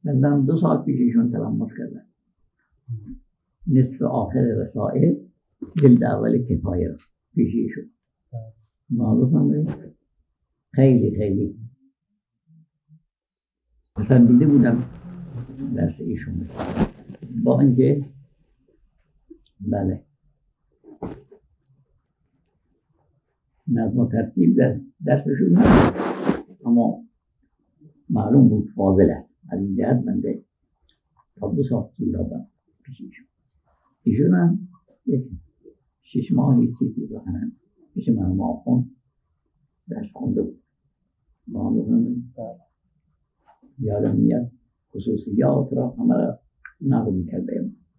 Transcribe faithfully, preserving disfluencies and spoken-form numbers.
من دو سال پیش ایشون تلمس کردم، نصف آخر رسائل جلد اول کفایه رو پیش ایشون معلوم خیلی خیلی پسندیده بودم درس ایشون، با اینکه بله نظم و ترتیب در درسشون نبود، اما معلوم بود فاضل است. از این جهت من ده تا دو سال طول دادم پیش ایشون. ایشون هم یک شش ماهی چیزی رو هم پیش من ماخون درس خونده بود. معلوم یادم میاد خصوصیات را همه را نقل میکرده